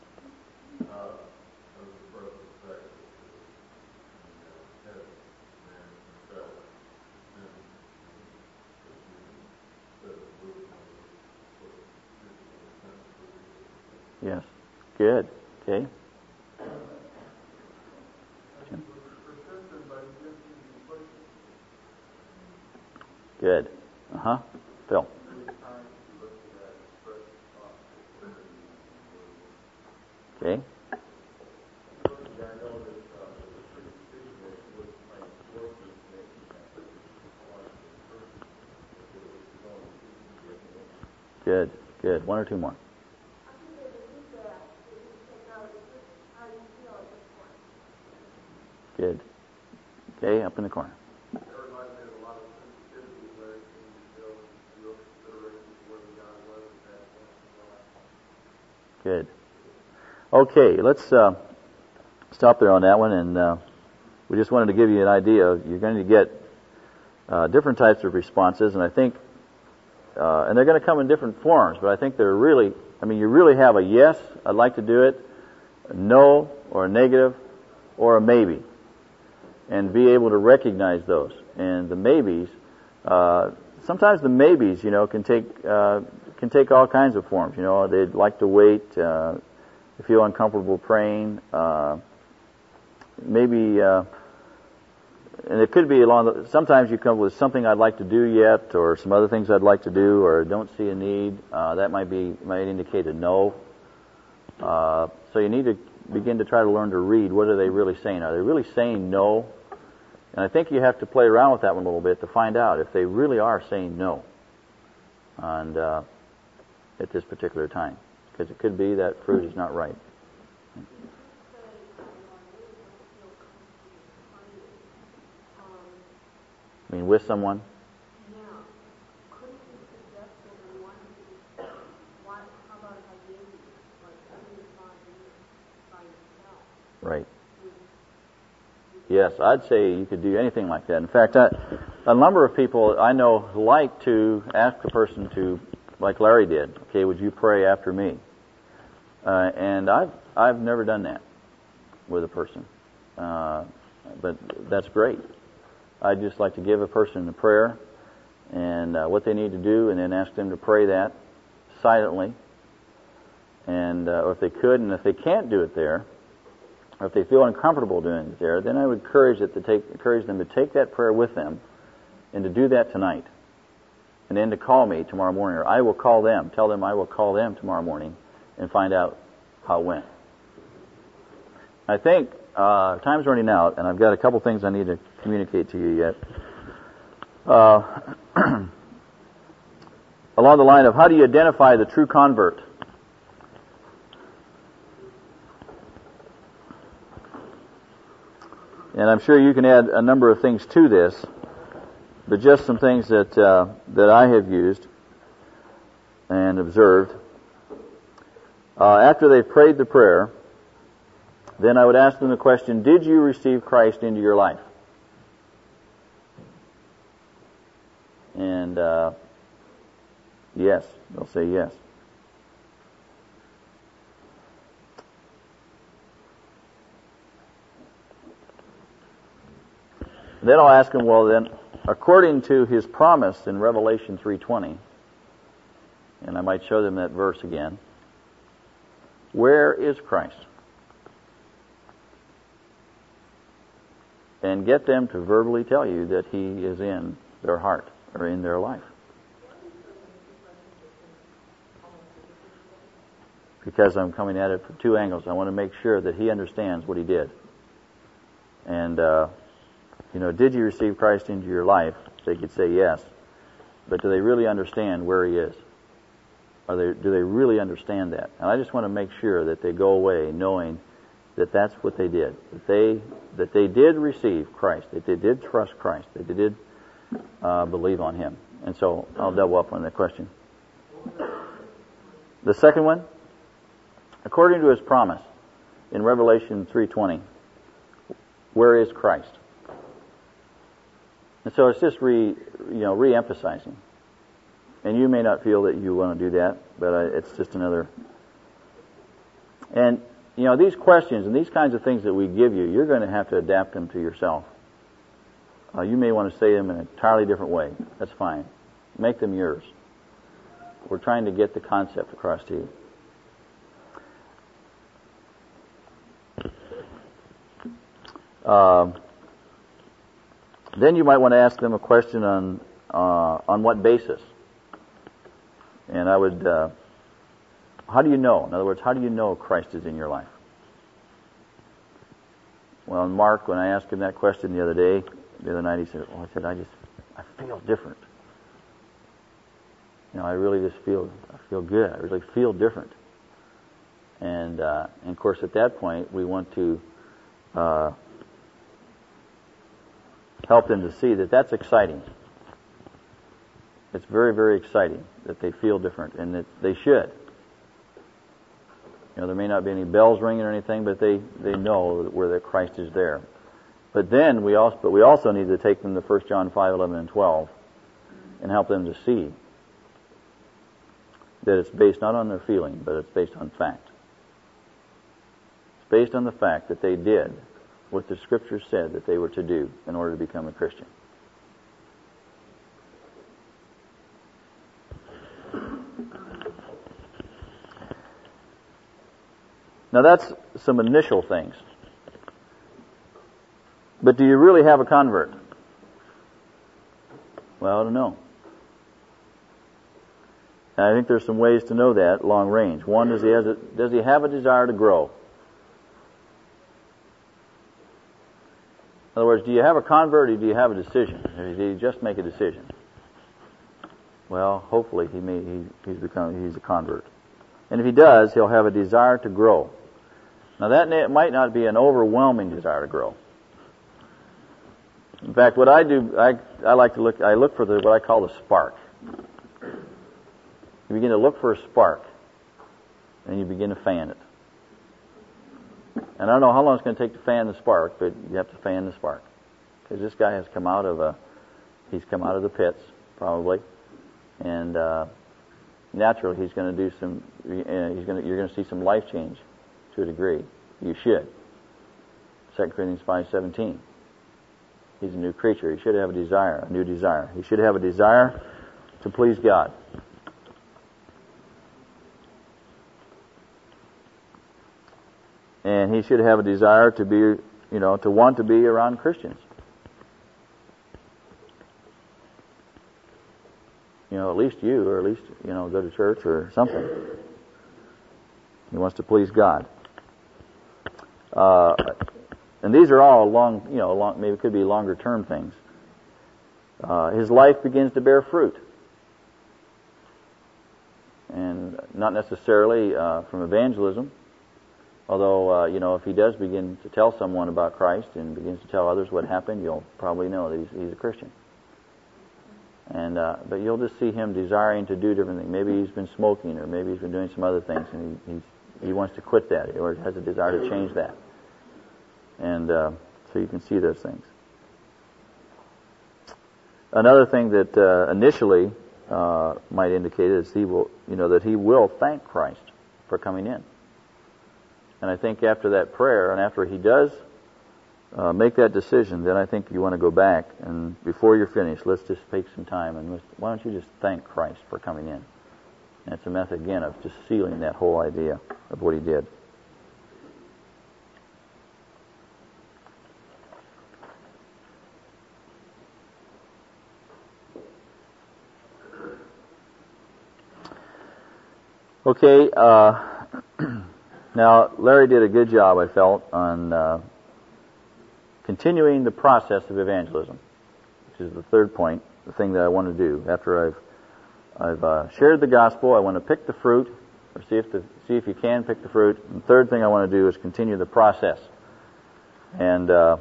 Yes. Good. Okay. Jim? Persistence Good. Uh-huh. Phil. Okay. Good. Good. One or two more. Good. Okay, up in the corner. Good. Okay, let's uh, stop there on that one, and uh, we just wanted to give you an idea. You're going to get uh, different types of responses, and I think, uh, and they're going to come in different forms, but I think they're really, I mean, you really have a yes, I'd like to do it, a no, or a negative, or a maybe, and be able to recognize those. And the maybes, uh, sometimes the maybes, you know, can take uh, can take all kinds of forms. You know, they'd like to wait, uh, they feel uncomfortable praying, uh, maybe, uh, and it could be along the, sometimes you come with something I'd like to do yet, or some other things I'd like to do, or don't see a need. Uh, that might be, might indicate a no. Uh, so you need to begin to try to learn to read. What are they really saying? Are they really saying no? And I think you have to play around with that one a little bit to find out if they really are saying no. And, uh, at this particular time. Because it could be that fruit is not ripe. I mean, with someone? Right. Yes, I'd say you could do anything like that. In fact, I, a number of people I know like to ask the person to, like Larry did, okay, would you pray after me? Uh, and I've I've never done that with a person, uh, but that's great. I'd just like to give a person a prayer and uh, what they need to do, and then ask them to pray that silently. And uh, or if they could, and if they can't do it there, or if they feel uncomfortable doing it there, then I would encourage it to take encourage them to take that prayer with them, and to do that tonight. And then to call me tomorrow morning, or I will call them. Tell them I will call them tomorrow morning and find out how it went. I think uh, time's running out, and I've got a couple things I need to communicate to you yet. Uh, along the line of how do you identify the true convert? And I'm sure you can add a number of things to this, but just some things that uh, that I have used and observed. Uh, after they've prayed the prayer, then I would ask them the question, did you receive Christ into your life? And uh, yes, they'll say yes. Then I'll ask them, well then, according to His promise in Revelation three twenty, and I might show them that verse again, where is Christ? And get them to verbally tell you that He is in their heart or in their life. Because I'm coming at it from two angles. I want to make sure that he understands what he did. And, uh, you know, did you receive Christ into your life? They could say yes. But do they really understand where he is? Are they, do they really understand that? And I just want to make sure that they go away knowing that that's what they did. That they that they did receive Christ. That they did trust Christ. That they did uh, believe on Him. And so I'll double up on that question. The second one, according to His promise in Revelation three twenty, where is Christ? And so it's just re, you know, re-emphasizing. And you may not feel that you want to do that, but uh, it's just another. And, you know, these questions and these kinds of things that we give you, you're going to have to adapt them to yourself. Uh, you may want to say them in an entirely different way. That's fine. Make them yours. We're trying to get the concept across to you. Uh, then you might want to ask them a question on uh, on what basis? And I would, uh, how do you know? In other words, how do you know Christ is in your life? Well, Mark, when I asked him that question the other day, the other night, he said, "Oh, I said I just, I feel different. You know, I really just feel, I feel good. I really feel different." And, uh, and of course, at that point, we want to uh, help them to see that that's exciting. It's very, very exciting that they feel different, and that they should. You know, there may not be any bells ringing or anything, but they, they know where that Christ is there. But then we also, but we also need to take them to First John five, eleven, and twelve, and help them to see that it's based not on their feeling, but it's based on fact. It's based on the fact that they did what the Scripture said that they were to do in order to become a Christian. Now that's some initial things. But do you really have a convert? Well, I don't know. And I think there's some ways to know that long range. One is, he has a, does he have a desire to grow? In other words, do you have a convert or do you have a decision? Or do you just make a decision? Well, hopefully he may, he, he's become he's a convert. And if he does, he'll have a desire to grow. Now that might not be an overwhelming desire to grow. In fact, what I do, I, I like to look, I look for the, what I call the spark. You begin to look for a spark, and you begin to fan it. And I don't know how long it's going to take to fan the spark, but you have to fan the spark. Because this guy has come out of a, he's come out of the pits, probably, and uh, naturally he's going to do some, uh, he's going to, you're going to see some life change to a degree. You should. Second Corinthians five seventeen. He's a new creature. He should have a desire, a new desire. He should have a desire to please God. And he should have a desire to be, you know, to want to be around Christians. You know, at least you, or at least, you know, go to church or something. He wants to please God. Uh, and these are all long, you know, long, maybe it could be longer term things. Uh, his life begins to bear fruit. And not necessarily uh, from evangelism. Although, uh, you know, if he does begin to tell someone about Christ and begins to tell others what happened, you'll probably know that he's, he's a Christian. And uh, but you'll just see him desiring to do different things. Maybe he's been smoking, or maybe he's been doing some other things, and he, he's, he wants to quit that, or has a desire to change that. And uh, so you can see those things. Another thing that uh, initially uh, might indicate is he will, you know, that he will thank Christ for coming in. And I think after that prayer, and after he does uh, make that decision, then I think you want to go back, and before you're finished, let's just take some time, and let's, why don't you just thank Christ for coming in? And it's a method, again, of just sealing that whole idea of what he did. Okay, uh... Now, Larry did a good job, I felt, on uh, continuing the process of evangelism, which is the third point, the thing that I want to do. After I've I've uh, shared the gospel, I want to pick the fruit, or see if the, see if you can pick the fruit. And the third thing I want to do is continue the process. And uh,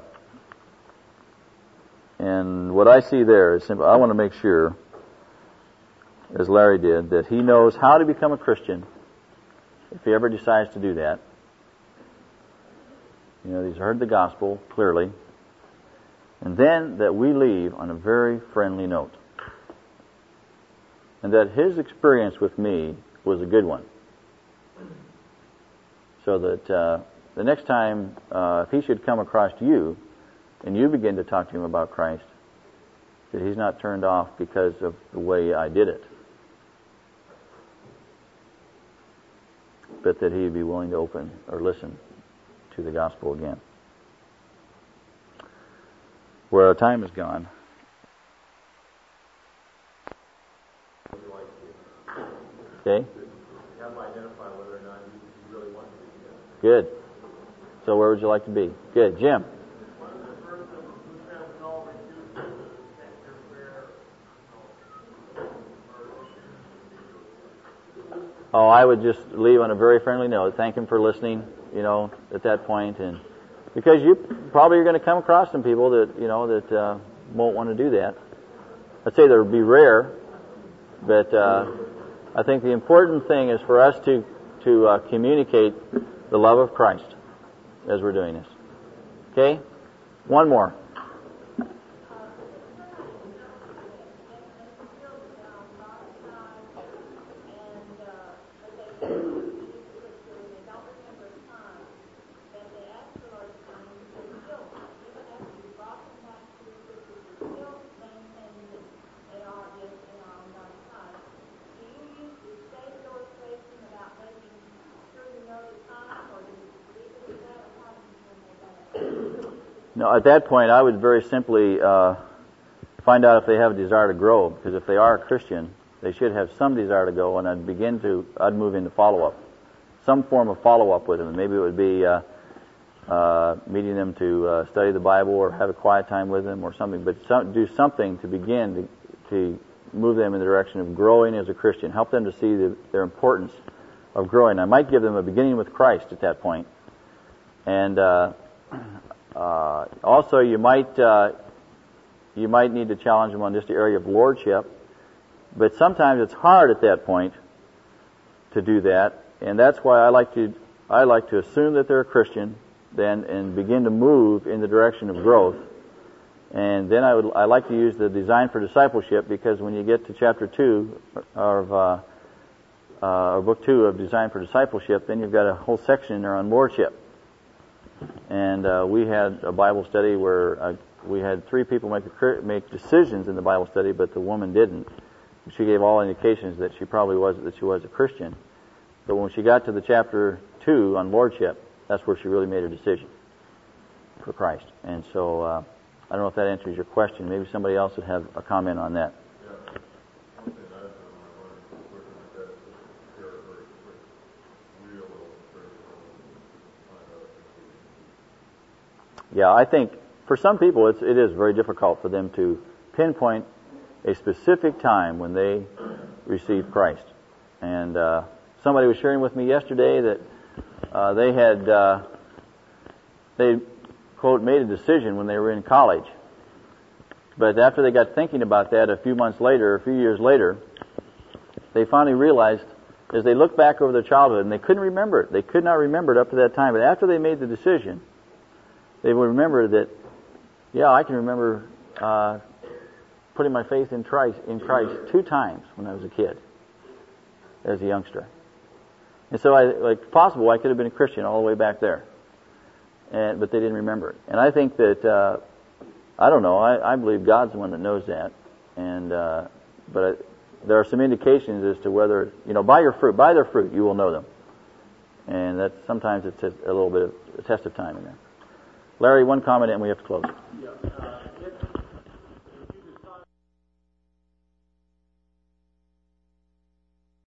and what I see there is simple. I want to make sure, as Larry did, that he knows how to become a Christian. If he ever decides to do that, you know, he's heard the gospel clearly, and then that we leave on a very friendly note, and that his experience with me was a good one, so that uh, the next time uh, if he should come across you, and you begin to talk to him about Christ, that he's not turned off because of the way I did it, but that he'd be willing to open or listen to the gospel again. Where our time is gone. Okay. Have them identify whether or not you, you really want to be together. Good. So where would you like to be? Good. Jim. Oh, I would just leave on a very friendly note. Thank him for listening, you know, at that point, and because you probably are going to come across some people that, you know, that uh, won't want to do that. I'd say there would be rare, but uh, I think the important thing is for us to to uh, communicate the love of Christ as we're doing this. Okay? One more. No, at that point, I would very simply uh, find out if they have a desire to grow, because if they are a Christian, they should have some desire to go, and I'd begin to, I'd move into follow-up, some form of follow-up with them. Maybe it would be uh, uh, meeting them to uh, study the Bible or have a quiet time with them or something, but some, do something to begin to, to move them in the direction of growing as a Christian, help them to see the, their importance of growing. I might give them a beginning with Christ at that point, and uh, Uh, also, you might uh, you might need to challenge them on just the area of lordship, but sometimes it's hard at that point to do that, and that's why I like to I like to assume that they're a Christian, then and begin to move in the direction of growth, and then I would I like to use the design for discipleship, because when you get to chapter two of uh, uh, or book two of Design for Discipleship, then you've got a whole section in there on lordship. And uh, we had a Bible study where uh, we had three people make the, make decisions in the Bible study, but the woman didn't. She gave all indications that she probably was that she was a Christian. But when she got to the chapter two on lordship, that's where she really made her decision for Christ. And so uh, I don't know if that answers your question. Maybe somebody else would have a comment on that. Yeah, I think for some people it's, it is very difficult for them to pinpoint a specific time when they received Christ. And uh, somebody was sharing with me yesterday that uh, they had, uh, they, quote, made a decision when they were in college. But after they got thinking about that a few months later, a few years later, they finally realized, as they looked back over their childhood, and they couldn't remember it. They could not remember it up to that time. But after they made the decision, they would remember that, yeah, I can remember uh, putting my faith in Christ, in Christ two times when I was a kid, as a youngster. And so, I, like, possible, I could have been a Christian all the way back there, and but they didn't remember it. And I think that, uh, I don't know, I, I believe God's the one that knows that. And uh, but I, there are some indications as to whether, you know, by your fruit, by their fruit, you will know them. And that sometimes it's a, a little bit of a test of time in there. Larry, one comment and we have to close. Yeah, uh,